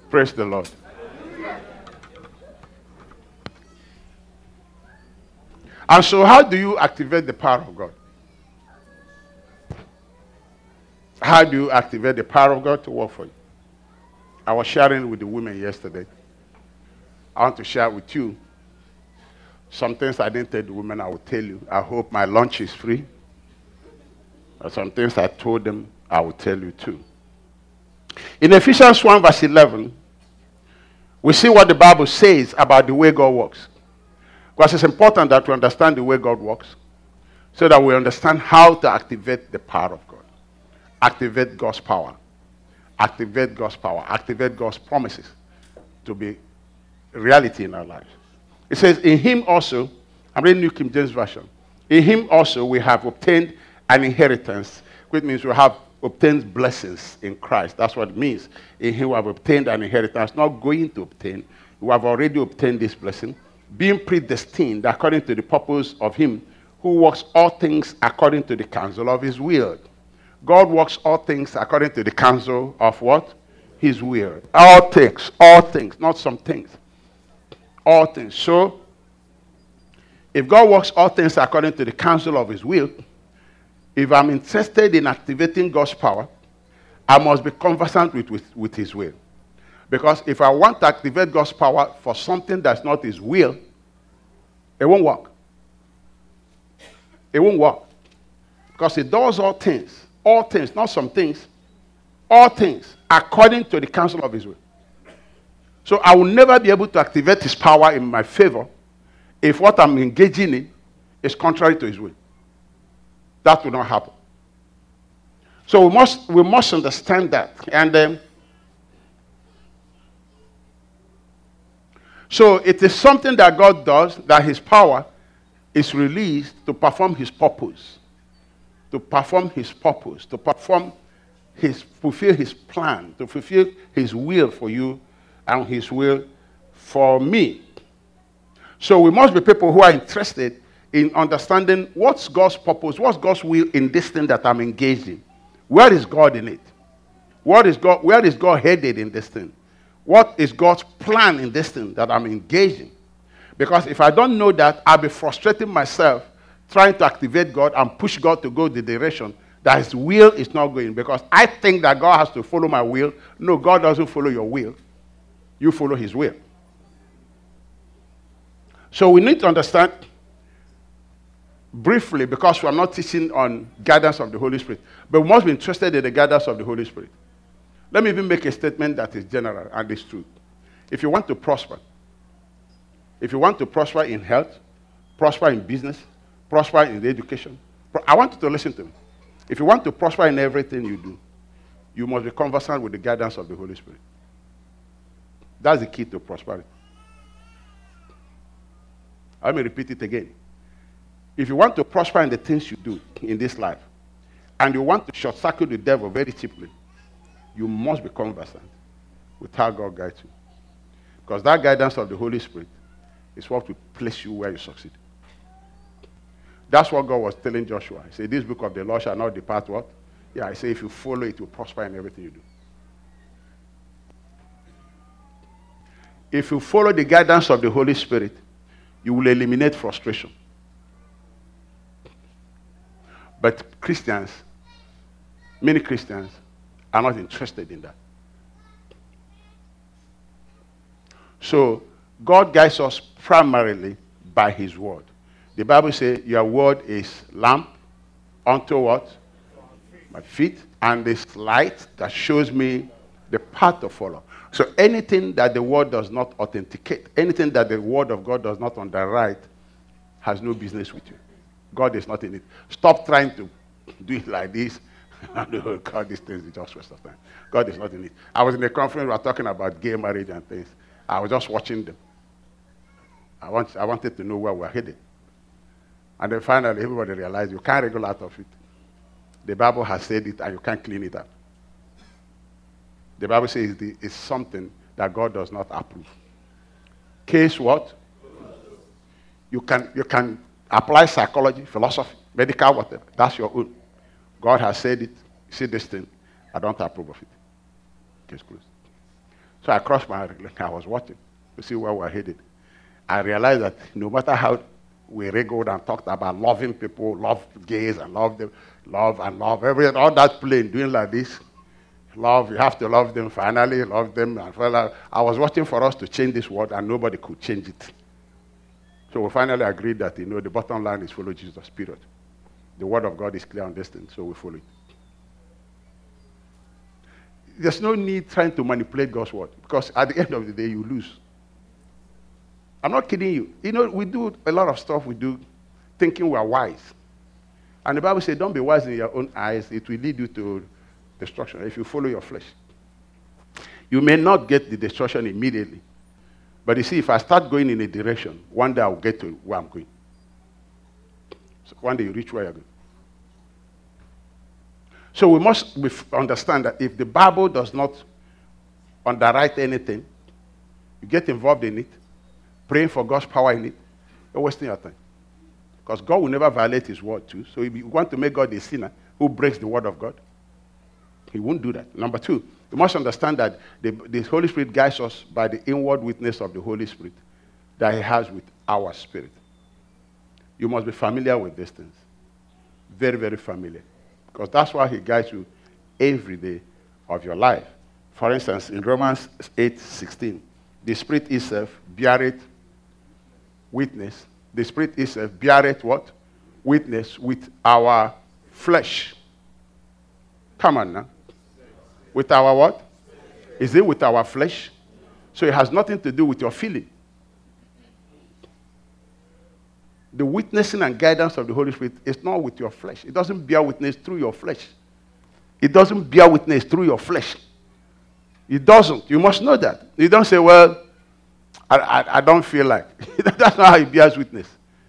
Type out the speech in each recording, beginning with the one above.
Praise the Lord. And so how do you activate the power of God? How do you activate the power of God to work for you? I was sharing with the women yesterday. I want to share with you some things I didn't tell the women I will tell you. I hope my lunch is free. Some things I told them I will tell you too. In Ephesians 1 verse 11, we see what the Bible says about the way God works. Because it's important that we understand the way God works so that we understand how to activate the power of God. Activate God's power. Activate God's power. Activate God's promises to be reality in our lives. It says, in him also, I'm reading New King James Version, in him also we have obtained an inheritance, which means we have obtained blessings in Christ. That's what it means. In him we have obtained an inheritance, not going to obtain. We have already obtained this blessing, being predestined according to the purpose of him who works all things according to the counsel of his will. God works all things according to the counsel of what? His will. All things, not some things. All things. So, if God works all things according to the counsel of his will, if I'm interested in activating God's power, I must be conversant with his will. Because if I want to activate God's power for something that's not his will, it won't work. It won't work. Because it does all things, not some things, all things according to the counsel of his will. So I will never be able to activate his power in my favor if what I'm engaging in is contrary to his will. That will not happen. So we must understand that. And so it is something that God does, that his power is released to perform his purpose. To perform his purpose. To fulfill his plan. To fulfill his will for you and his will for me. So we must be people who are interested in understanding what's God's purpose, what's God's will in this thing that I'm engaged in. Where is God in it? Where is God headed in this thing? What is God's plan in this thing that I'm engaged in? Because if I don't know that, I'll be frustrating myself trying to activate God and push God to go the direction that his will is not going. Because I think that God has to follow my will. No, God doesn't follow your will. You follow his will. So we need to understand briefly, because we are not teaching on guidance of the Holy Spirit, but we must be interested in the guidance of the Holy Spirit. Let me even make a statement that is general and is true. If you want to prosper in health, prosper in business, prosper in education, I want you to listen to me. If you want to prosper in everything you do, you must be conversant with the guidance of the Holy Spirit. That's the key to prosperity. Let me repeat it again. If you want to prosper in the things you do in this life, and you want to short-circuit the devil very cheaply, you must be conversant with how God guides you. Because that guidance of the Holy Spirit is what will place you where you succeed. That's what God was telling Joshua. He said, this book of the law shall not depart what? Yeah, I say if you follow it, you will prosper in everything you do. If you follow the guidance of the Holy Spirit, you will eliminate frustration. But many Christians are not interested in that. So, God guides us primarily by his word. The Bible says, your word is lamp unto what? My feet, and this light that shows me the path to follow. So anything that the word does not authenticate, anything that the word of God does not underwrite, has no business with you. God is not in it. Stop trying to do it like this. God, these things is just waste of time. God is not in it. I was in a conference, we were talking about gay marriage and things. I was just watching them. I wanted to know where we're headed. And then finally, everybody realized you can't wriggle out of it. The Bible has said it, and you can't clean it up. The Bible says it's something that God does not approve. Case what? You can apply psychology, philosophy, medical, whatever. That's your own. God has said it. You see this thing. I don't approve of it. Case closed. So I crossed my leg. I was watching to see where we're headed. I realized that no matter how we wriggled and talked about loving people, love gays and love them, love and love, everything, all that plane doing like this. Love, you have to love them, finally, love them. And I was watching for us to change this word, and nobody could change it. So we finally agreed that, the bottom line is follow Jesus, period. The word of God is clear on this thing, so we follow it. There's no need trying to manipulate God's word, because at the end of the day, you lose. I'm not kidding you. We do a lot of stuff we do thinking we are wise. And the Bible says, don't be wise in your own eyes. It will lead you to destruction if you follow your flesh. You may not get the destruction immediately. But you see, if I start going in a direction, one day I'll get to where I'm going. So one day you reach where you're going. So we must understand that if the Bible does not underwrite anything, you get involved in it, praying for God's power in it, you're wasting your time. Because God will never violate his word too. So if you want to make God a sinner who breaks the word of God, he won't do that. Number two, you must understand that the Holy Spirit guides us by the inward witness of the Holy Spirit that he has with our spirit. You must be familiar with these things. Very, very familiar. Because that's why he guides you every day of your life. For instance, in Romans 8:16, the Spirit itself beareth witness. The Spirit itself beareth what? Witness with our flesh. Come on now. With our what? Is it with our flesh? So it has nothing to do with your feeling. The witnessing and guidance of the Holy Spirit is not with your flesh. It doesn't bear witness through your flesh. It doesn't bear witness through your flesh. It doesn't. You must know that. You don't say, well, I don't feel like. That's not how it bears witness.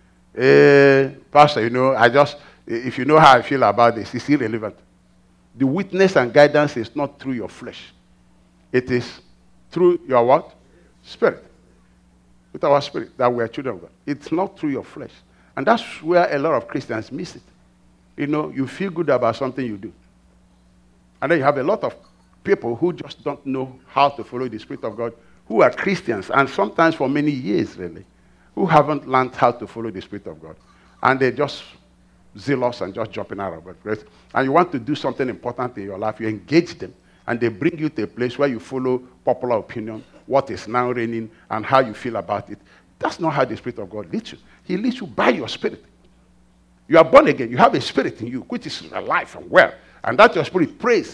Pastor, if you know how I feel about this, it's irrelevant. The witness and guidance is not through your flesh. It is through your what? Spirit. With our spirit, that we are children of God. It's not through your flesh. And that's where a lot of Christians miss it. You feel good about something you do. And then you have a lot of people who just don't know how to follow the Spirit of God, who are Christians, and sometimes for many years, really, who haven't learned how to follow the Spirit of God. And they're just zealous and just jumping out of it. And you want to do something important in your life, you engage them, and they bring you to a place where you follow popular opinion, what is now reigning, and how you feel about it. That's not how the Spirit of God leads you. He leads you by your spirit. You are born again. You have a spirit in you, which is alive and well. And that your spirit prays.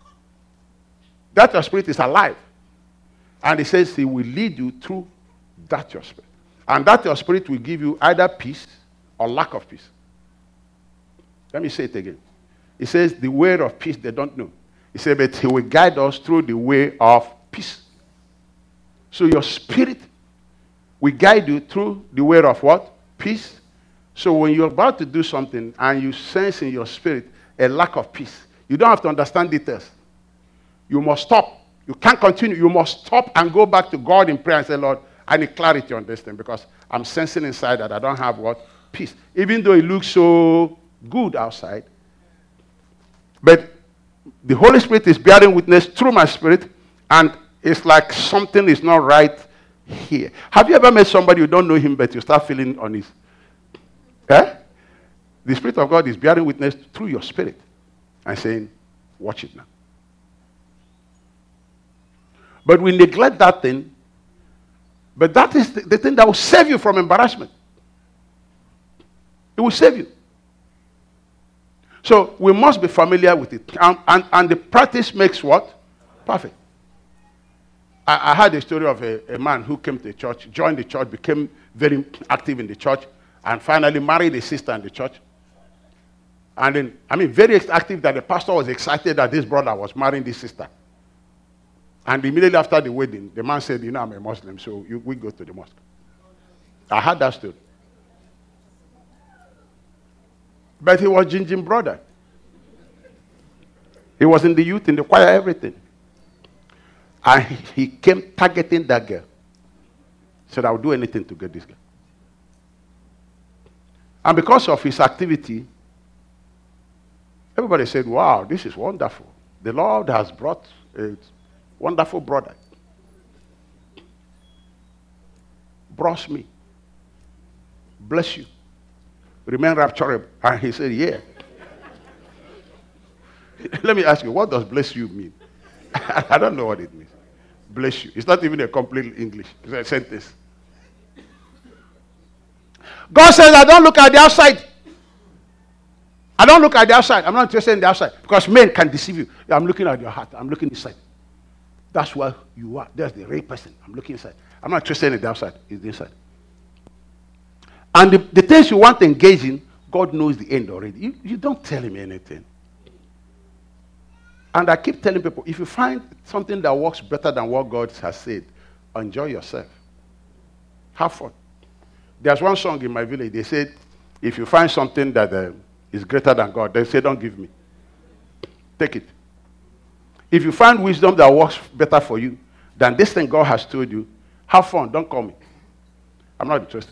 That your spirit is alive. And he says he will lead you through that your spirit. And that your spirit will give you either peace or lack of peace. Let me say it again. He says the way of peace they don't know. He said, but he will guide us through the way of peace. So your spirit will guide you through the way of what? Peace. So when you're about to do something and you sense in your spirit a lack of peace, you don't have to understand details. You must stop. You can't continue. You must stop and go back to God in prayer and say, Lord, I need clarity on this thing because I'm sensing inside that I don't have what? Peace. Even though it looks so good outside. But the Holy Spirit is bearing witness through my spirit, and it's like something is not right here. Have you ever met somebody you don't know him, but you start feeling uneasy? The Spirit of God is bearing witness through your spirit and saying, watch it now. But we neglect that thing. But that is the thing that will save you from embarrassment. It will save you. So we must be familiar with it. And the practice makes what? Perfect. I heard a story of a man who came to the church, joined the church, became very active in the church, and finally married a sister in the church. And then, very active that the pastor was excited that this brother was marrying this sister. And immediately after the wedding, the man said, I'm a Muslim, so we go to the mosque. I heard that story. But he was Jinjin brother. He was in the youth, in the choir, everything. And he came targeting that girl. Said, I'll do anything to get this girl. And because of his activity, everybody said, wow, this is wonderful. The Lord has brought a wonderful brother. bros me. Bless you. Remain rapturable. And he said, yeah. Let me ask you, what does bless you mean? I don't know what it means. Bless you. It's not even a complete English. It's a sentence. God says, I don't look at the outside. I don't look at the outside. I'm not interested in the outside. Because men can deceive you. I'm looking at your heart. I'm looking inside. That's where you are. That's the real person. I'm looking inside. I'm not interested in the outside. It's the inside. And the things you want to engage in, God knows the end already. You don't tell him anything. And I keep telling people, if you find something that works better than what God has said, enjoy yourself. Have fun. There's one song in my village. They said, if you find something that is greater than God, they say, don't give me. Take it. If you find wisdom that works better for you than this thing God has told you, have fun. Don't call me. I'm not interested.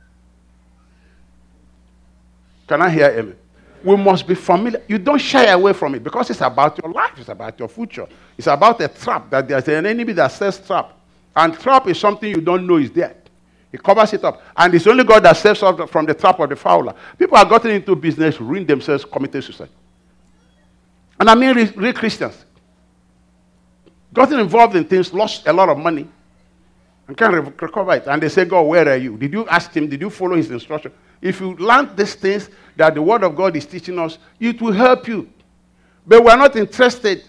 Can I hear amen? We must be familiar. You don't shy away from it because it's about your life. It's about your future. It's about a trap, that there's an enemy that says trap. And trap is something you don't know is there. He covers it up. And it's only God that saves us from the trap of the fowler. People have gotten into business, ruined themselves, committed suicide. And I mean real Christians. Gotten involved in things, lost a lot of money, and can't recover it. And they say, God, where are you? Did you ask him? Did you follow his instruction? If you learn these things that the Word of God is teaching us, it will help you. But we're not interested.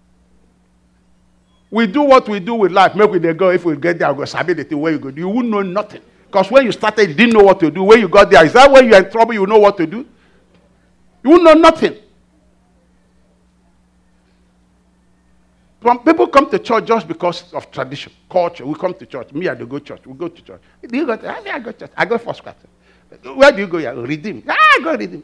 We do what we do with life. Make with the go. If we get there, we'll go sabi the thing where you go. You won't know nothing. Because when you started, you didn't know what to do. When you got there, is that when you're in trouble, you know what to do? You won't know nothing. Some people come to church just because of tradition, culture. We come to church. Me, I do go to church. We go to church. Do you go to? I go to church. I go first class. Where do you go? Yeah, redeem. Go redeem.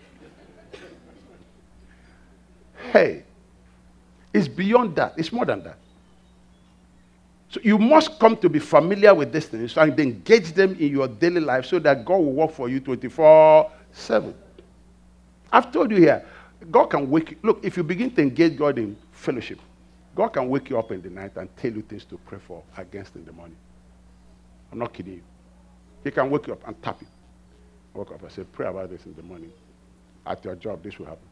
Hey, it's beyond that. It's more than that. So you must come to be familiar with these things and engage them in your daily life so that God will work for you 24/7. I've told you here, God can wake you. Look, if you begin to engage God in fellowship, God can wake you up in the night and tell you things to pray for against in the morning. I'm not kidding you. He can wake you up and tap you. Wake up and say, pray about this in the morning. At your job, this will happen.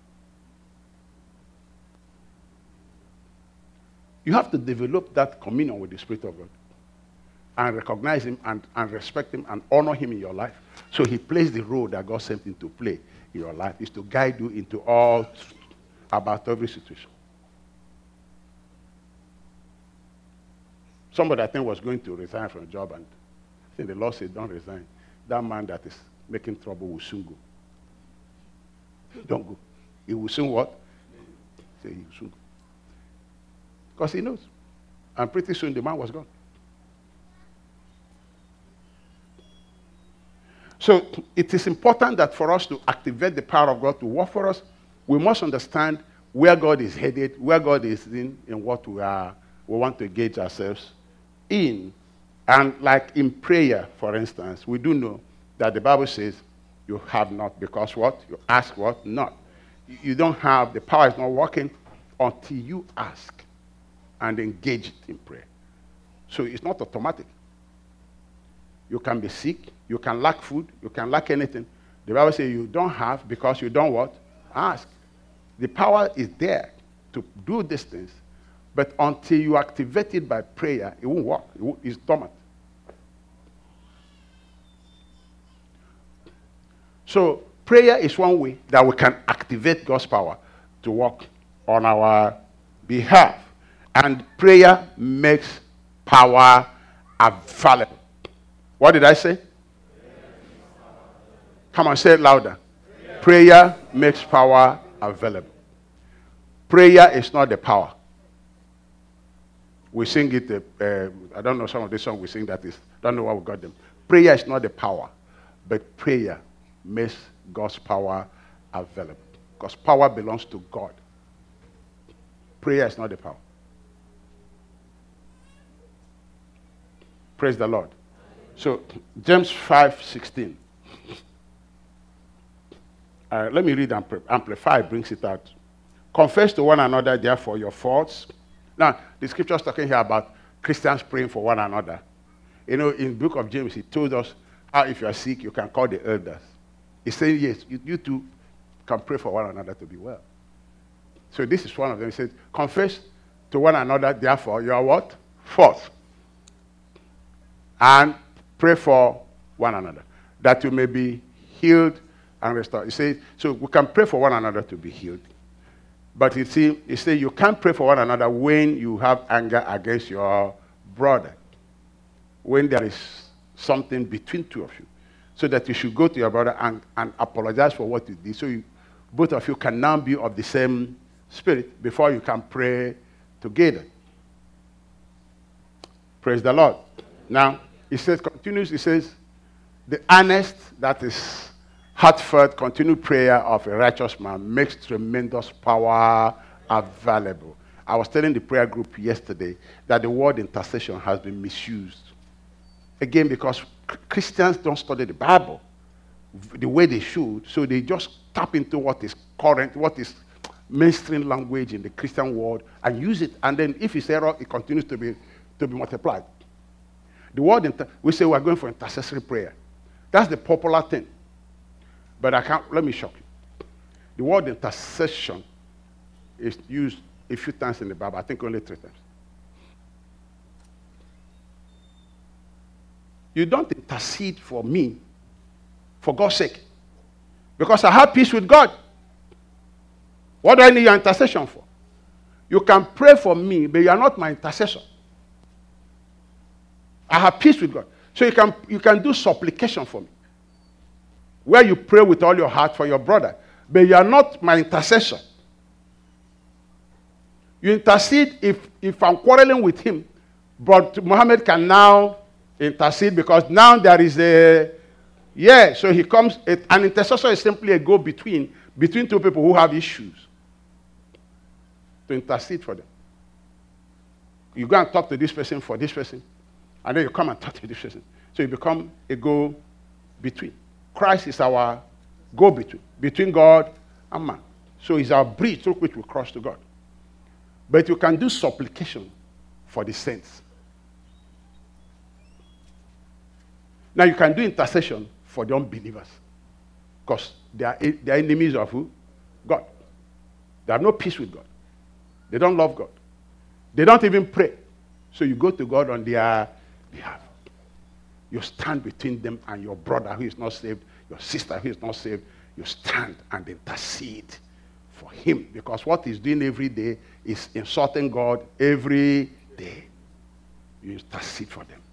You have to develop that communion with the Spirit of God and recognize him and respect him and honor him in your life. So he plays the role that God sent him to play in your life, is to guide you into all truth about every situation. Somebody, I think, was going to resign from a job, and I think the Lord said, don't resign. That man that is making trouble will soon go. Don't go. He will soon what? Say he will soon go. Because he knows. And pretty soon the man was gone. So it is important that for us to activate the power of God to work for us, we must understand where God is headed, where God is in what we want to engage ourselves in. And like in prayer, for instance, we do know that the Bible says you have not because what? You ask what? Not. You don't have, the power is not working until you ask and engage it in prayer. So it's not automatic. You can be sick, you can lack food, you can lack anything. The Bible says you don't have because you don't what? Ask. The power is there to do these things, but until you activate it by prayer, it won't work. It's dormant. So prayer is one way that we can activate God's power to work on our behalf. And prayer makes power available. What did I say? Come on, say it louder. Prayer makes power available. Prayer is not the power. We sing it, I don't know some of the songs we sing that is, don't know where we got them. Prayer is not the power, but prayer makes God's power available. Because power belongs to God. Prayer is not the power. Praise the Lord. So, James 5:16. Let me read Amplify, brings it out. Confess to one another, therefore, your faults. Now, the scripture is talking here about Christians praying for one another. You know, in the book of James, he told us how if you are sick, you can call the elders. He's saying, yes, you two can pray for one another to be well. So this is one of them. He says, confess to one another, therefore, you are what? Fourth. And pray for one another, that you may be healed and restored. He says, so we can pray for one another to be healed. But you see, he says you can't pray for one another when you have anger against your brother. When there is something between two of you. So that you should go to your brother and apologize for what you did. So both of you can now be of the same spirit before you can pray together. Praise the Lord. Now, he says, the earnest, that is heartfelt, continued prayer of a righteous man makes tremendous power available. I was telling the prayer group yesterday that the word intercession has been misused. Again, because Christians don't study the Bible the way they should, so they just tap into what is current, what is mainstream language in the Christian world, and use it. And then if it's error, it continues to be multiplied. The word, we say we're going for intercessory prayer. That's the popular thing. But let me shock you. The word intercession is used a few times in the Bible. I think only 3 times. You don't intercede for me, for God's sake. Because I have peace with God. What do I need your intercession for? You can pray for me, but you are not my intercessor. I have peace with God. So you can do supplication for me. Where you pray with all your heart for your brother. But you are not my intercessor. You intercede if I'm quarreling with him. But Muhammad can now intercede because now there is so he comes, an intercessor is simply a go-between between two people who have issues. To intercede for them. You go and talk to this person for this person. And then you come and talk to this person. So you become a go-between. Christ is our go-between, between God and man. So he's our bridge through which we cross to God. But you can do supplication for the saints. Now you can do intercession for the unbelievers. Because they are enemies of who? God. They have no peace with God. They don't love God. They don't even pray. So you go to God on their behalf. You stand between them and your brother who is not saved, your sister who is not saved. You stand and intercede for him. Because what he's doing every day is insulting God every day. You intercede for them.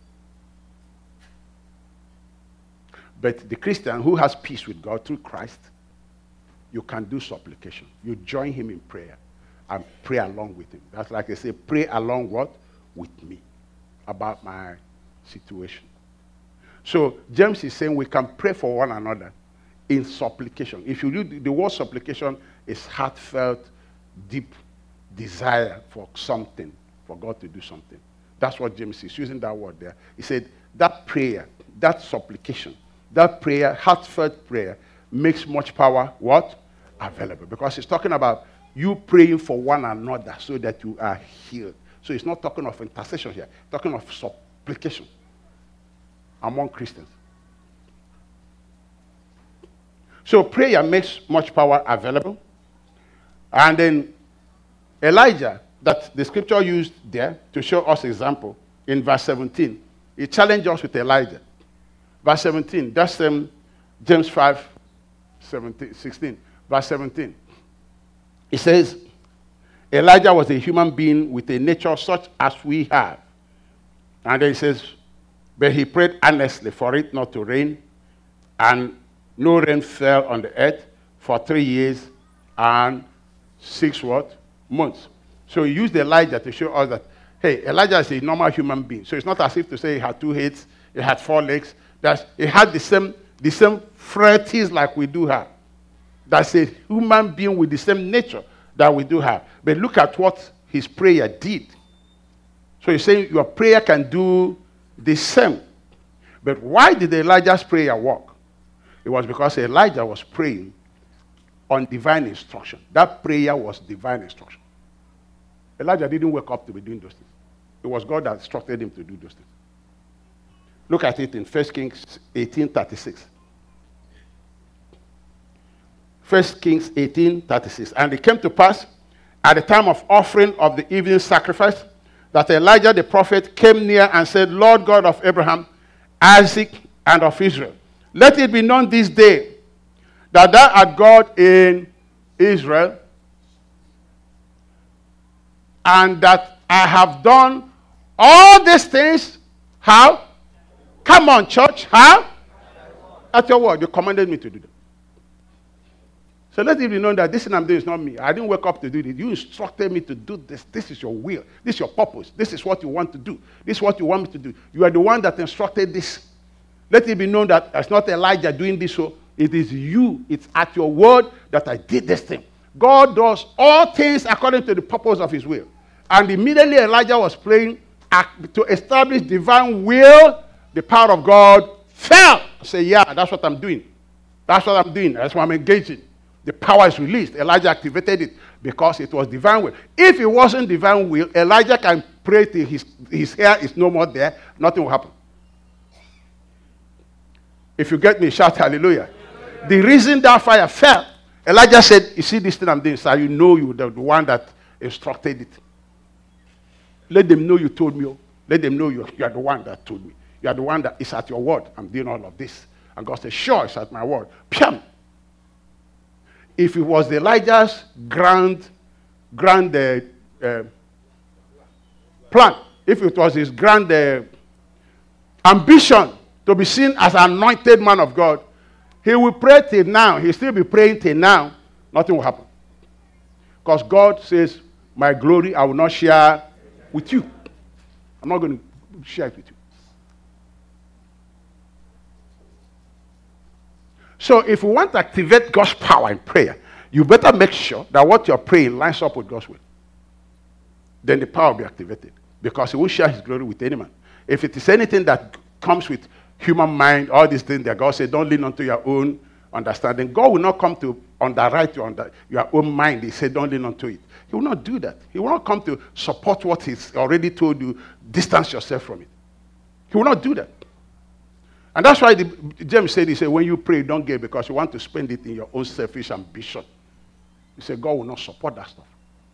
But the Christian who has peace with God through Christ, you can do supplication. You join him in prayer and pray along with him. That's like they say, pray along what? With me about my situation. So James is saying we can pray for one another in supplication. If you read the word supplication is heartfelt, deep desire for something, for God to do something. That's what James is using that word there. He said that prayer, that supplication, that prayer, heartfelt prayer, makes much power, what? Available. Because he's talking about you praying for one another so that you are healed. So he's not talking of intercession here. He's talking of supplication among Christians. So prayer makes much power available. And then Elijah, that the scripture used there to show us example, in verse 17, he challenged us with Elijah. Verse 17, that's James 5, 16. Verse 17. It says, Elijah was a human being with a nature such as we have. And then it says, but he prayed earnestly for it not to rain, and no rain fell on the earth for 3 years and 6 months. So he used Elijah to show us that, hey, Elijah is a normal human being. So it's not as if to say he had 2 heads, he had 4 legs. He had the same frailties like we do have. That's a human being with the same nature that we do have. But look at what his prayer did. So he's saying your prayer can do the same. But why did Elijah's prayer work? It was because Elijah was praying on divine instruction. That prayer was divine instruction. Elijah didn't wake up to be doing those things. It was God that instructed him to do those things. Look at it in 1 Kings 18:36. 1 Kings 18:36. And it came to pass at the time of offering of the evening sacrifice that Elijah the prophet came near and said, Lord God of Abraham, Isaac, and of Israel, let it be known this day that thou art God in Israel, and that I have done all these things. How? Come on, church. How? At your word. You commanded me to do that. So let it be known that this thing I'm doing is not me. I didn't wake up to do this. You instructed me to do this. This is your will. This is your purpose. This is what you want to do. This is what you want me to do. You are the one that instructed this. Let it be known that it's not Elijah doing this. So it is you. It's at your word that I did this thing. God does all things according to the purpose of his will. And immediately Elijah was praying to establish divine will. The power of God fell. Say, yeah, that's what I'm doing. That's what I'm doing. That's what I'm engaging. The power is released. Elijah activated it because it was divine will. If it wasn't divine will, Elijah can pray till his hair is no more there. Nothing will happen. If you get me, shout hallelujah. The reason that fire fell, Elijah said, you see this thing I'm doing, sir, you know you're the one that instructed it. Let them know you told me. Let them know you are the one that told me. You are the one that is at your word. I'm doing all of this. And God said, sure, it's at my word. Piam! If it was Elijah's grand plan, if it was his grand ambition to be seen as an anointed man of God, he will pray till now. He'll still be praying till now. Nothing will happen. Because God says, my glory I will not share with you. I'm not going to share it with you. So if you want to activate God's power in prayer, you better make sure that what you're praying lines up with God's will. Then the power will be activated. Because he will share his glory with any man. If it is anything that comes with human mind, all these things that God said, don't lean onto your own understanding. God will not come to underwrite your own mind. He said, don't lean onto it. He will not do that. He will not come to support what he's already told you. Distance yourself from it. He will not do that. And that's why James said, he said, when you pray, don't get because you want to spend it in your own selfish ambition. He said, God will not support that stuff.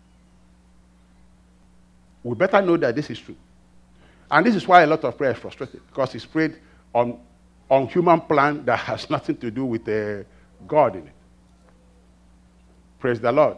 We better know that this is true. And this is why a lot of prayer is frustrated. Because it's prayed on human plan that has nothing to do with God in it. Praise the Lord.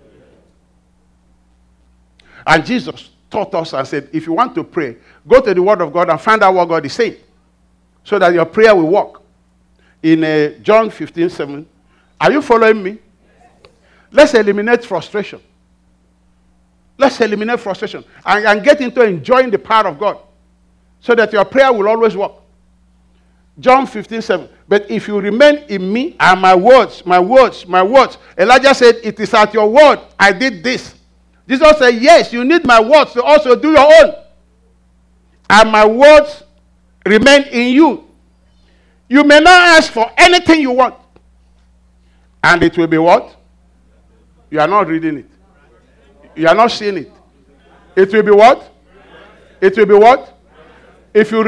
And Jesus taught us and said, if you want to pray, go to the Word of God and find out what God is saying. So that your prayer will work. In John 15:7, are you following me? Let's eliminate frustration. Let's eliminate frustration and get into enjoying the power of God. So that your prayer will always work. John 15:7. But if you remain in me and my words. Elijah said, it is at your word I did this. Jesus said, yes, you need my words to also do your own. And my words remain in you. You may not ask for anything you want. And it will be what? You are not reading it. You are not seeing it. It will be what? It will be what? If you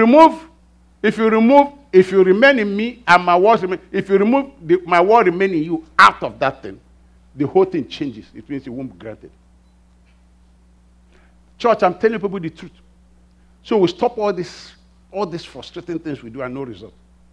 remain in me and my words remain, if you remove my word remain in you out of that thing, the whole thing changes. It means it won't be granted. Church, I'm telling people the truth. So we stop all these frustrating things we do and no result.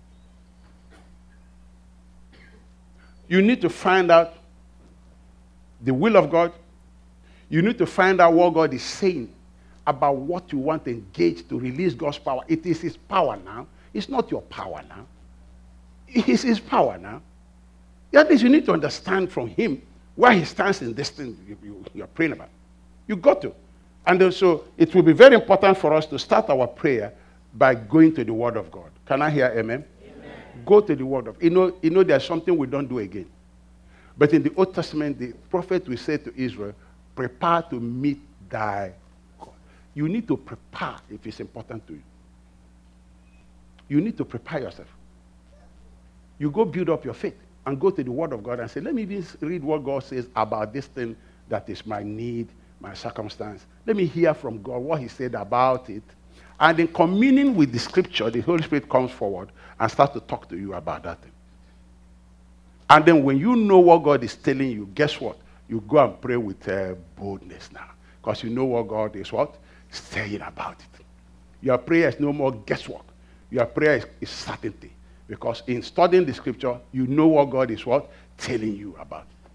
You need to find out the will of God. You need to find out what God is saying about what you want to engage to release God's power. It is his power now. It's not your power now. It is his power now. At least you need to understand from him where he stands in this thing you're praying about. You got to. And so it will be very important for us to start our prayer by going to the Word of God. Can I hear amen? Amen. Go to the Word of God. You know there's something we don't do again. But in the Old Testament, the prophet will say to Israel, prepare to meet thy God. You need to prepare if it's important to you. You need to prepare yourself. You go build up your faith and go to the Word of God and say, let me read what God says about this thing that is my need, my circumstance. Let me hear from God what he said about it. And in communing with the scripture, the Holy Spirit comes forward and starts to talk to you about that thing. And then when you know what God is telling you, guess what? You go and pray with boldness now. Because you know what God is what? Saying about it. Your prayer is no more guesswork. Your prayer is certainty. Because in studying the scripture, you know what God is what? Telling you about it.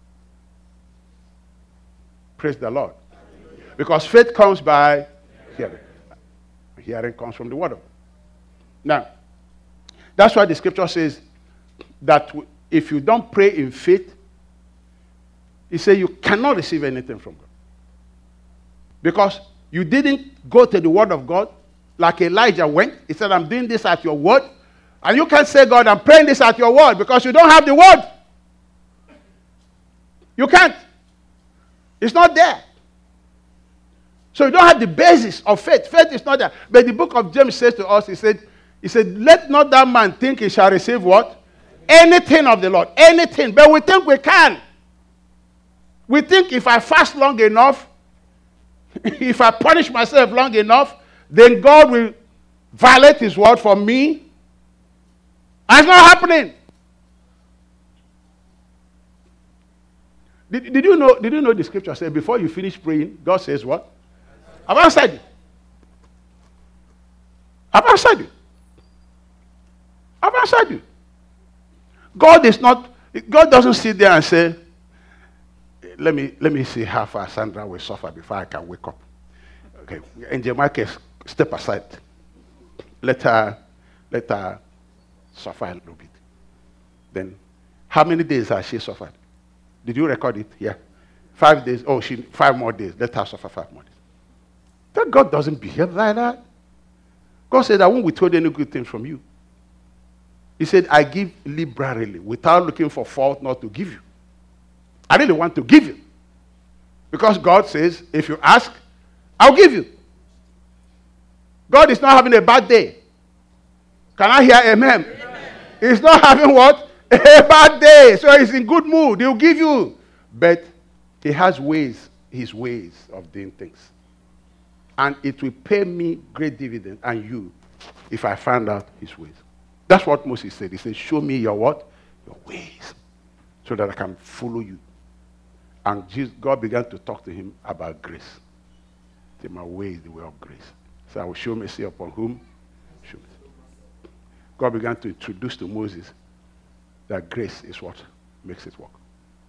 Praise the Lord. Because faith comes by hearing. Hearing comes from the word of God. Now, that's why the scripture says that if you don't pray in faith, he said you cannot receive anything from God. Because you didn't go to the word of God like Elijah went. He said, I'm doing this at your word. And you can't say, God, I'm praying this at your word because you don't have the word. You can't. It's not there. So you don't have the basis of faith. Faith is not there. But the book of James says to us, he said, let not that man think he shall receive what? Anything of the Lord. Anything. But we think we can. We think if I fast long enough, if I punish myself long enough, then God will violate his word for me. And it's not happening. Did you know the scripture says before you finish praying, God says what? I've answered you. I've answered you. I've answered you. God doesn't sit there and say, let me see how far Sandra will suffer before I can wake up. Okay. Angel Michael, step aside. Let her suffer a little bit. Then, how many days has she suffered? Did you record it? Yeah. 5 days. Oh, 5 more days. Let her suffer 5 more days. That God doesn't behave like that. God said, I won't withhold any good thing from you. He said, I give liberally, without looking for fault not to give you. I really want to give you. Because God says, if you ask, I'll give you. God is not having a bad day. Can I hear amen? Amen. He's not having what? A bad day. So he's in good mood. He'll give you. But he has his ways of doing things. And it will pay me great dividend and you if I find out his ways. That's what Moses said. He said, show me your what? Your ways. So that I can follow you. And God began to talk to him about grace. He said, my way is the way of grace. So I will show mercy upon whom? Show mercy. God began to introduce to Moses that grace is what makes it work.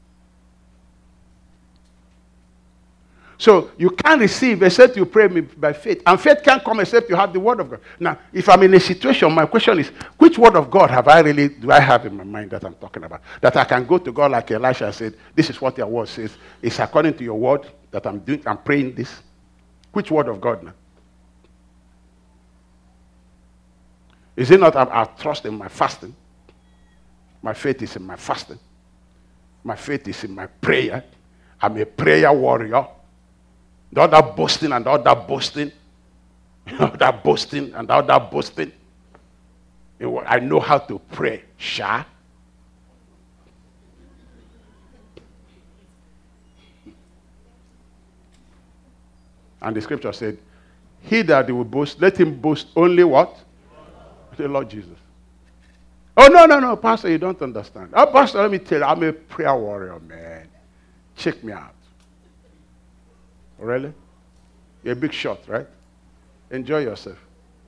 So you can't receive except you pray by faith. And faith can't come except you have the word of God. Now, if I'm in a situation, my question is, which word of God do I have in my mind that I'm talking about? That I can go to God like Elisha and say, this is what your word says. It's according to your word that I'm doing. I'm praying this. Which word of God now? Is it not I trust in my fasting? My faith is in my fasting. My faith is in my prayer. I'm a prayer warrior. The other boasting and the other boasting. The other boasting and the other boasting. I know how to pray. Sha. And the scripture said, he that will boast, let him boast only what? The Lord Jesus. Oh, no, Pastor, you don't understand. Oh, Pastor, let me tell you, I'm a prayer warrior, man. Check me out. Really? You're a big shot, right? Enjoy yourself.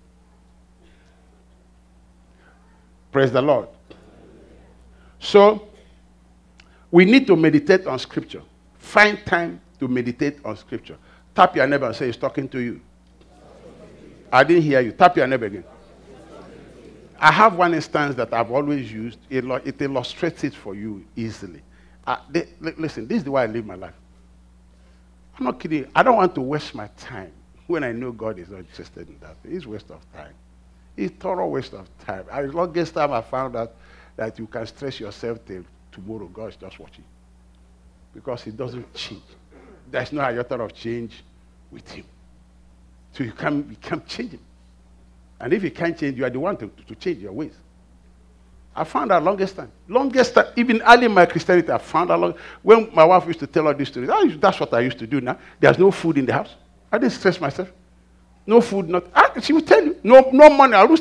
Praise the Lord. So, we need to meditate on Scripture. Find time to meditate on Scripture. Tap your neighbor and say, he's talking to you. I didn't hear you. Tap your neighbor again. I have one instance that I've always used. It illustrates it for you easily. Listen, this is the way I live my life. I'm not kidding. I don't want to waste my time when I know God is not interested in that. It's a waste of time. It's a thorough waste of time. The longest time I found out that you can stress yourself till tomorrow, God is just watching. Because he doesn't change. There's no iota of change with him. So you can't change him. And if you can't change, you are the one to change your ways. I found out longest time, even early in my Christianity, I found out when my wife used to tell her this story, that's what I used to do now. There's no food in the house. I didn't stress myself. No food, she will tell you. No money. I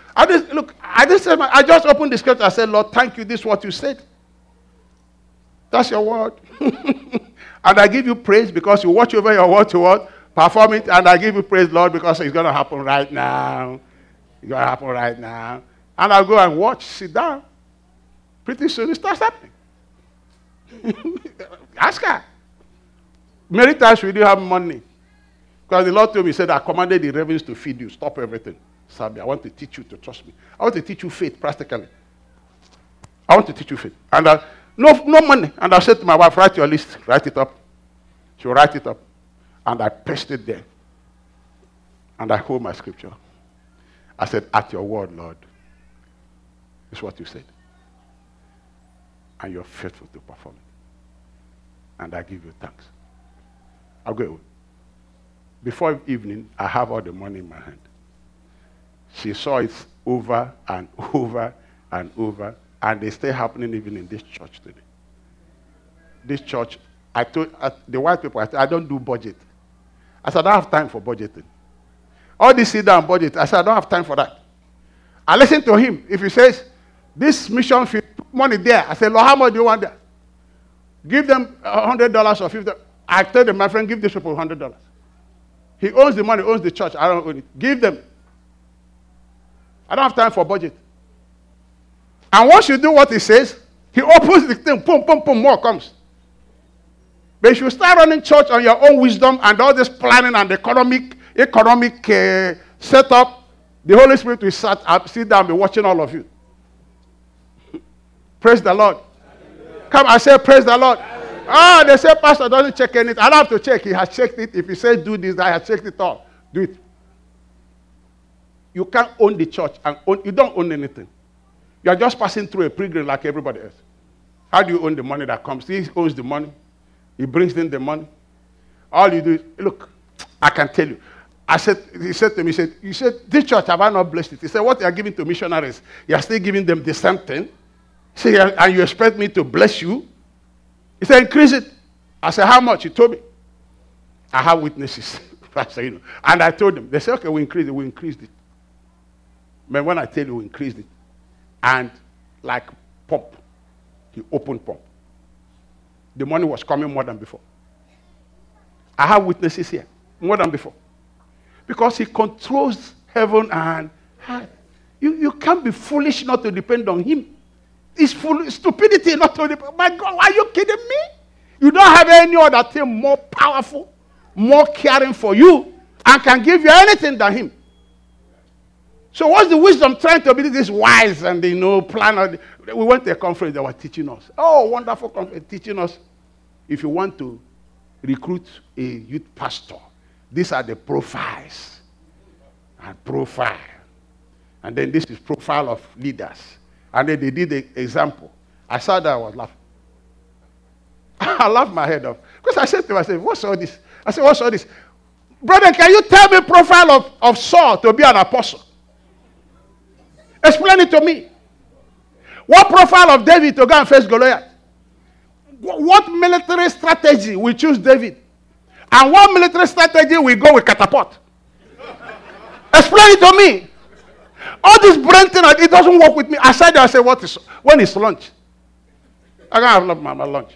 just opened the scripture. I said, Lord, thank you. This is what you said. That's your word. And I give you praise because you watch over your word to what? Perform it. And I give you praise, Lord, because it's going to happen right now. It's going to happen right now. And I'll go and watch, sit down. Pretty soon it starts happening. Ask her. Many times we do have money. Because the Lord told me, he said, I commanded the ravens to feed you. Stop everything. Sabi, I want to teach you to trust me. I want to teach you faith practically. I want to teach you faith. And no money. And I said to my wife, write your list. Write it up. She will write it up. And I pressed it there. And I hold my scripture. I said, at your word, Lord. Is what you said. And you're faithful to perform it. And I give you thanks. I'll go away. Before evening, I have all the money in my hand. She saw it over and over and over, and it's still happening even in this church today. This church, I told the white people, I don't do budget. I said, I don't have time for budgeting. All this sit down budget, I said, I don't have time for that. I listen to him. If he says, this mission fee, money there, I said, Lord, how much do you want there? Give them $100 or $50. I told them, my friend, give these people $100. He owns the money, owns the church. I don't own it. Give them. I don't have time for budget. And once you do what he says, he opens the thing, boom, boom, boom, more comes. But if you start running church on your own wisdom and all this planning and economic setup, the Holy Spirit will sit down and be watching all of you. Praise the Lord. Come, I say, praise the Lord. They say pastor doesn't check anything. I don't have to check. He has checked it. If he says do this, I have checked it all. Do it. You can't own the church and you don't own anything. You are just passing through a pilgrim like everybody else. How do you own the money that comes? He owns the money. He brings in the money. All you do is, look, I can tell you. He said to me, you said, this church, have I not blessed it? He said, what you are giving to missionaries, you are still giving them the same thing. He said, and you expect me to bless you? He said, increase it. I said, how much? He told me. I have witnesses. And I told them. They said, okay, we increased it. But when I tell you we increased it, and like pump, he opened pump. The money was coming more than before. I have witnesses here, more than before. Because he controls heaven and earth. You can't be foolish not to depend on him. It's stupidity not to depend. My God, are you kidding me? You don't have any other thing more powerful, more caring for you, and can give you anything than him. So what's the wisdom trying to be this wise and plan? We went to a conference, they were teaching us. Oh, wonderful conference, teaching us. If you want to recruit a youth pastor, these are the profiles. And profile. And then this is profile of leaders. And then they did the example. I saw that, I was laughing. I laughed my head off. Because I said to myself, what's all this? I said, what's all this? Brother, can you tell me profile of Saul to be an apostle? Explain it to me. What profile of David to go and face Goliath? What military strategy will choose David? And what military strategy will go with catapult? Explain it to me. All this brain thing, it doesn't work with me. I said, when is lunch? I can't have my lunch.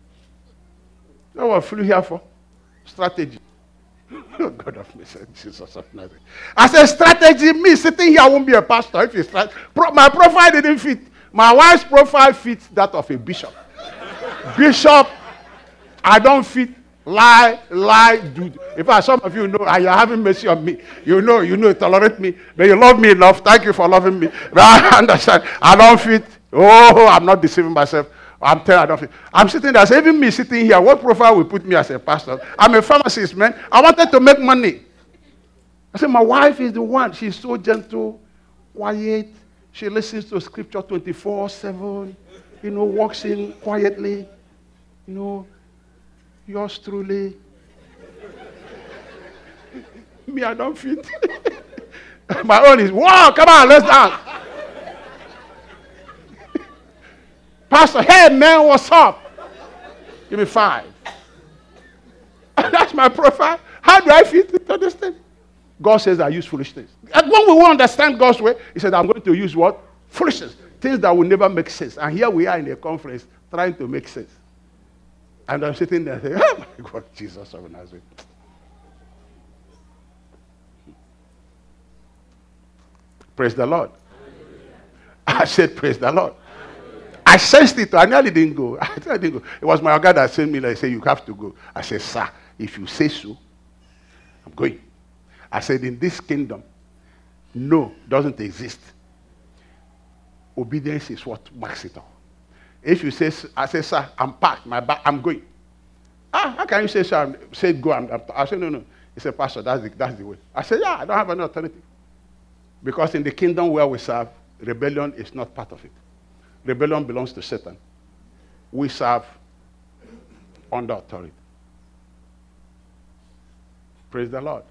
That's what I flew here for. Strategy. Oh, God of mercy, Jesus of Nazareth. I said, strategy, me sitting here, I won't be a pastor. If it's my profile didn't fit. My wife's profile fits that of a bishop. Bishop, I don't fit. Lie, dude. In fact, some of you know, you're having mercy on me. You know, tolerate me. But you love me enough. Thank you for loving me. But I understand. I don't fit. Oh, I'm not deceiving myself. I'm telling you, I don't fit. I'm sitting there. So even me sitting here, what profile will put me as a pastor? I'm a pharmacist, man. I wanted to make money. I said, my wife is the one. She's so gentle, quiet. She listens to scripture 24/7. Walks in quietly. Yours truly. Me, I don't fit. My own is, wow, come on, let's dance. Pastor, hey man, what's up? Give me 5. That's my profile. How do I fit into this thing? God says I use foolish things. And when we won't understand God's way, he said, I'm going to use what? Foolishness. Things that will never make sense. And here we are in a conference trying to make sense. And I'm sitting there saying, oh my God, Jesus of Nazareth. Praise the Lord. I said, praise the Lord. I sensed it. I nearly didn't go. It was my guy that sent me. Like, say, you have to go. I said, sir, if you say so, I'm going. I said, in this kingdom, no doesn't exist. Obedience is what marks it all. If you say, I say, sir, I'm packed, my bag, I'm going. How can you say, sir, say go? I said, no. He said, Pastor, that's the way. I said, yeah, I don't have any alternative. Because in the kingdom where we serve, rebellion is not part of it. Rebellion belongs to Satan. We serve under authority. Praise the Lord.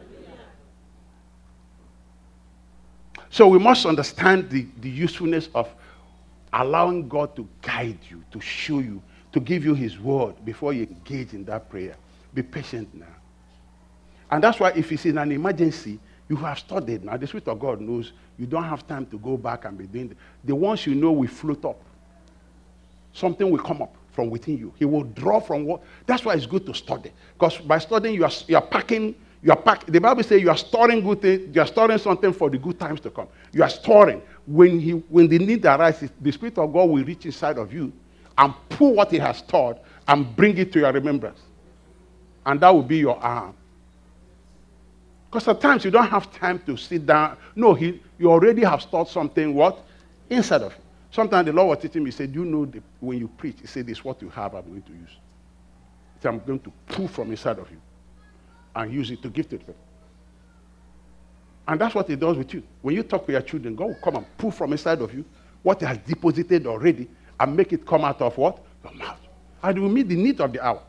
So we must understand the usefulness of allowing God to guide you, to show you, to give you his word before you engage in that prayer. Be patient now. And that's why if it's in an emergency, you have studied now. The Spirit of God knows you don't have time to go back and be doing the ones you know will float up. Something will come up from within you. He will draw from what. That's why it's good to study. Because by studying, you are packing. The Bible says you are storing good things. You are storing something for the good times to come. You are storing. When the need arises, the Spirit of God will reach inside of you and pull what he has stored and bring it to your remembrance. And that will be your arm. Because sometimes you don't have time to sit down. No, you already have stored something, what? Inside of you. Sometimes the Lord was teaching me, he said, you know, when you preach, he said, this is what you have, I'm going to use. He said, I'm going to pull from inside of you and use it to give to the people. And that's what he does with you. When you talk to your children, God will come and pull from inside of you what he has deposited already and make it come out of what? Your mouth. And it will meet the need of the hour.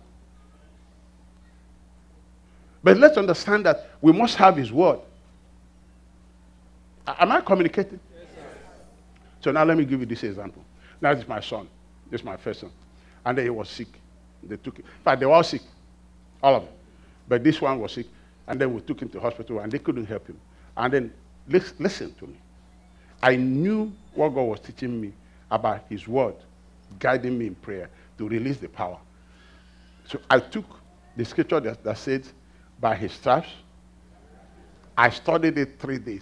But let's understand that we must have his word. Am I communicating? Yes, sir. So now let me give you this example. Now this is my son. This is my first son. And then he was sick. They took him. In fact, they were all sick. All of them. But this one was sick. And then we took him to hospital and they couldn't help him. And then, listen to me. I knew what God was teaching me about his word, guiding me in prayer to release the power. So I took the scripture that said, by his stripes, I studied it 3 days.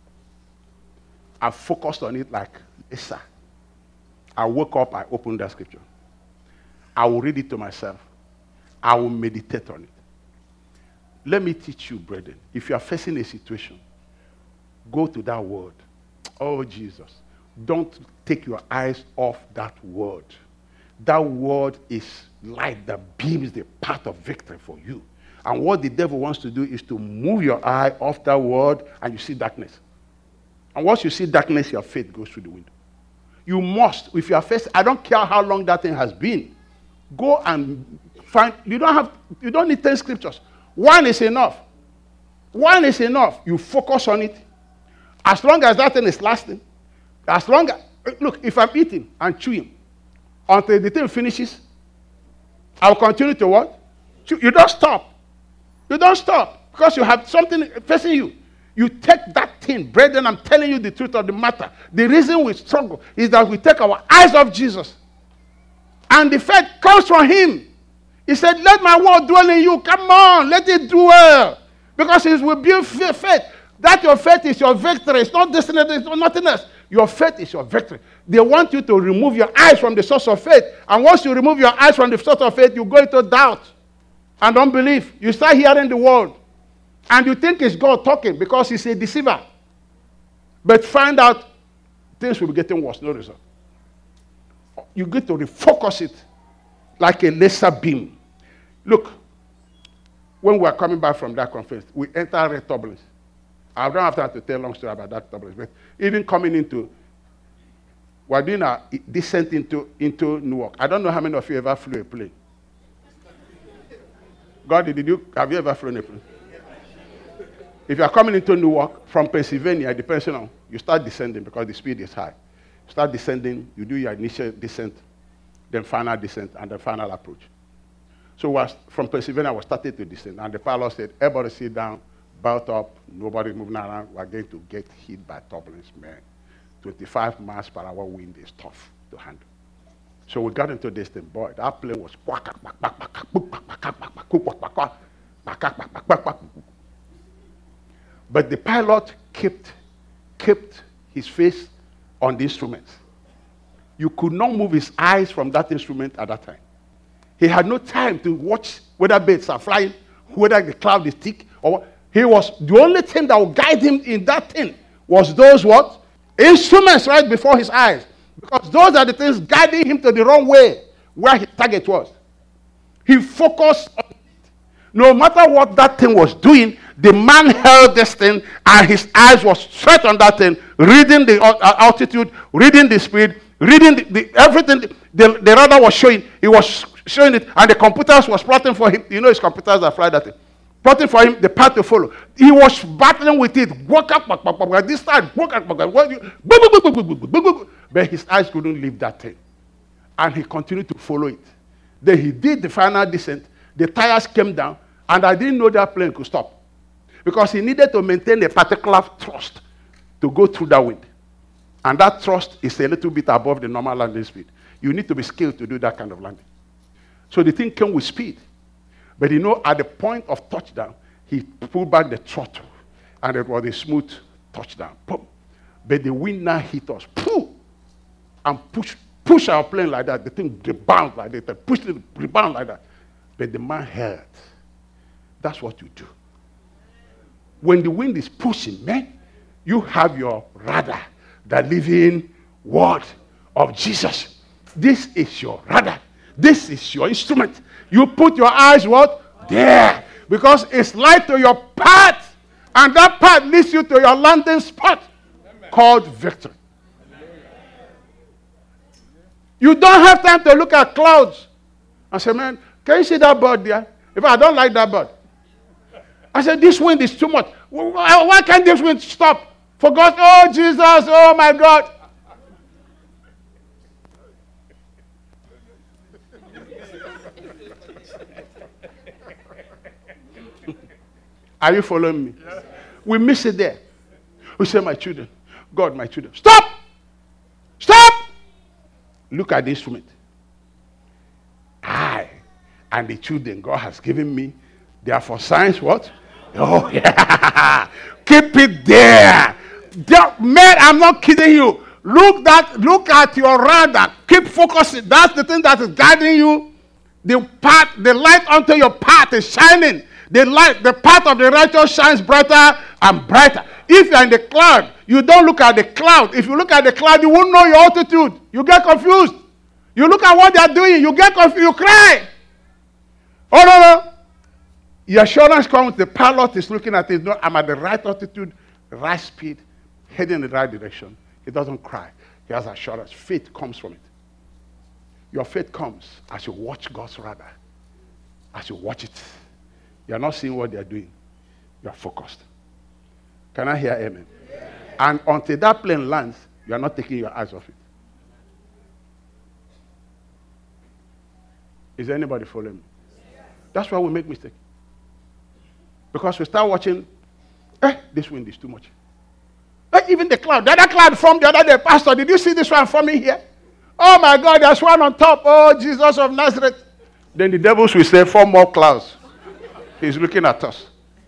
I focused on it like Issa. I woke up, I opened that scripture. I will read it to myself. I will meditate on it. Let me teach you, brethren. If you are facing a situation, go to that word. Oh, Jesus. Don't take your eyes off that word. That word is light that beams the path of victory for you. And what the devil wants to do is to move your eye off that word and you see darkness. And once you see darkness, your faith goes through the window. You must, if you are facing, I don't care how long that thing has been, go and find, you don't need 10 scriptures. One is enough. One is enough. You focus on it. As long as that thing is lasting, as long as, look, if I'm eating and chewing, until the thing finishes, I'll continue to what? You don't stop. You don't stop because you have something facing you. You take that thing, brethren, I'm telling you the truth of the matter. The reason we struggle is that we take our eyes off Jesus. And the faith comes from him. He said, let my word dwell in you. Come on, let it dwell. Because it will build faith. That your faith is your victory. It's not destiny, it's not nothing else. Your faith is your victory. They want you to remove your eyes from the source of faith. And once you remove your eyes from the source of faith, you go into doubt and unbelief. You start hearing the word. And you think it's God talking because he's a deceiver. But find out things will be getting worse. No result. You get to refocus it like a laser beam. Look, when we are coming back from that conference, we enter red turbulence. I don't have time to tell a long story about that turbulence. But even coming into, we're doing a descent into Newark. I don't know how many of you ever flew a plane. God, have you ever flown a plane? If you are coming into Newark from Pennsylvania, depending on, you start descending because the speed is high. You start descending, you do your initial descent, then final descent, and then final approach. So from Pennsylvania, I was starting to descend, and the pilot said, everybody sit down, belt up, nobody moving around. We're going to get hit by turbulence, man. 25 miles per hour wind is tough to handle. So we got into this thing. Boy, that plane was... But the pilot kept his face on the instruments. You could not move his eyes from that instrument at that time. He had no time to watch whether birds are flying, whether the cloud is thick, or what. He was, the only thing that would guide him in that thing was those what? Instruments right before his eyes. Because those are the things guiding him to the wrong way, where his target was. He focused on it. No matter what that thing was doing, the man held this thing, and his eyes were straight on that thing, reading the altitude, reading the speed, reading everything the radar was showing. He was showing it, and the computers was plotting for him. You know his computers that fly that thing. Plotting for him the path to follow. He was battling with it. This side, but his eyes couldn't leave that thing. And he continued to follow it. Then he did the final descent. The tires came down, and I didn't know that plane could stop. Because he needed to maintain a particular thrust to go through that wind. And that thrust is a little bit above the normal landing speed. You need to be skilled to do that kind of landing. So the thing came with speed. But you know, at the point of touchdown, he pulled back the throttle. And it was a smooth touchdown. Boom. But the wind now hit us. Pooh! And push our plane like that. The thing rebound like that. Push it, rebound like that. But the man held. That's what you do. When the wind is pushing, man, you have your radar, the living word of Jesus. This is your radar. This is your instrument. You put your eyes what? There. Because it's light to your path. And that path leads you to your landing spot. Amen. Called victory. Amen. You don't have time to look at clouds and say, man, can you see that bird there? If I don't like that bird. I said, this wind is too much. Why can't this wind stop? For God, oh Jesus, oh my God. Are you following me? Yeah. We miss it there. We say, my children, God, my children, stop! Stop! Look at the instrument. I and the children God has given me, they are for signs, what? Oh, yeah. Keep it there. Man, I'm not kidding you. Look at your radar. Keep focusing. That's the thing that is guiding you. The light onto your path is shining. The path of the righteous shines brighter and brighter. If you're in the cloud, you don't look at the cloud. If you look at the cloud, you won't know your altitude. You get confused. You look at what they're doing, you get confused, you cry. Oh, no. Your assurance comes, the pilot is looking at it. No, I'm at the right altitude, right speed, heading in the right direction. He doesn't cry. He has assurance. Faith comes from it. Your faith comes as you watch God's radar. As you watch it. You're not seeing what they're doing. You're focused. Can I hear amen? Yeah. And until that plane lands, you're not taking your eyes off it. Is anybody following me? Yeah. That's why we make mistakes. Because we start watching, this wind is too much. Even the cloud, the other cloud formed the other day. Pastor, did you see this one forming here? Oh my God, there's one on top. Oh, Jesus of Nazareth. Then the devils will say, 4 more clouds. He's looking at us.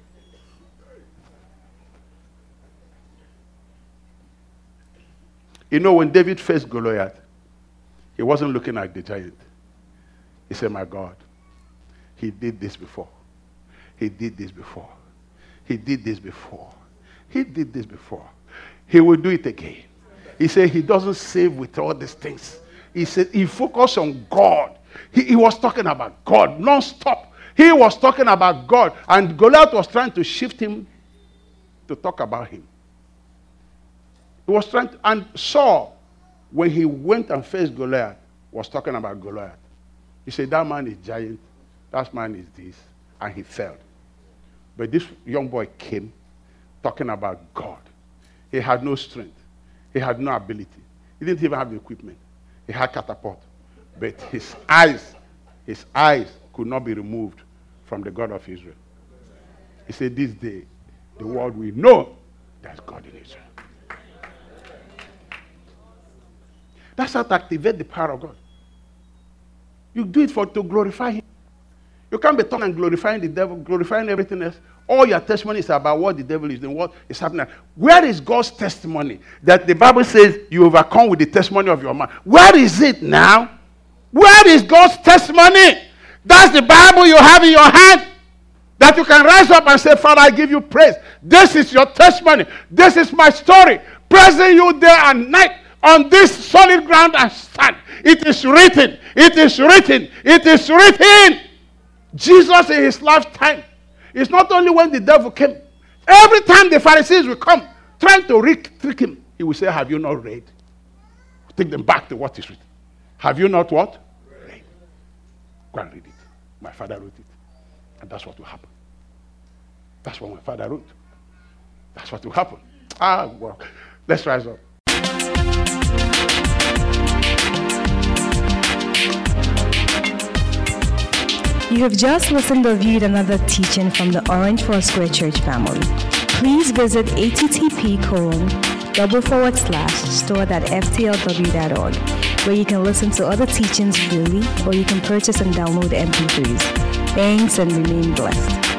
You know, when David faced Goliath, he wasn't looking at the giant. He said, my God, he did this before. He did this before. He did this before. He did this before. He will do it again. He said he doesn't save with all these things. He said he focused on God. He was talking about God non-stop. He was talking about God. And Goliath was trying to shift him to talk about him. He was trying to, and Saul, when he went and faced Goliath, was talking about Goliath. He said, that man is giant. That man is this. And he failed. But this young boy came talking about God. He had no strength. He had no ability. He didn't even have the equipment. He had catapult. But his eyes could not be removed from the God of Israel. He said, this day, the world will know there's God in Israel. That's how to activate the power of God. You do it to glorify Him. You can't be talking and glorifying the devil, glorifying everything else. All your testimony is about what the devil is doing, what is happening. Where is God's testimony? That the Bible says you overcome with the testimony of your mouth. Where is it now? Where is God's testimony? That's the Bible you have in your hand. That you can rise up and say, Father, I give you praise. This is your testimony. This is my story. Praising you day and night. On this solid ground I stand. It is written. It is written. It is written. Jesus in his lifetime. It's not only when the devil came. Every time the Pharisees will come trying to trick him, he will say, have you not read? Take them back to what is written. Have you not what? Read. Go and read it. My father wrote it. And that's what will happen. That's what my father wrote. That's what will happen. Well, let's rise up. You have just listened or viewed another teaching from the Orange Foursquare Church family. Please visit http://store.ftlw.org, where you can listen to other teachings freely, or you can purchase and download MP3s. Thanks and remain blessed.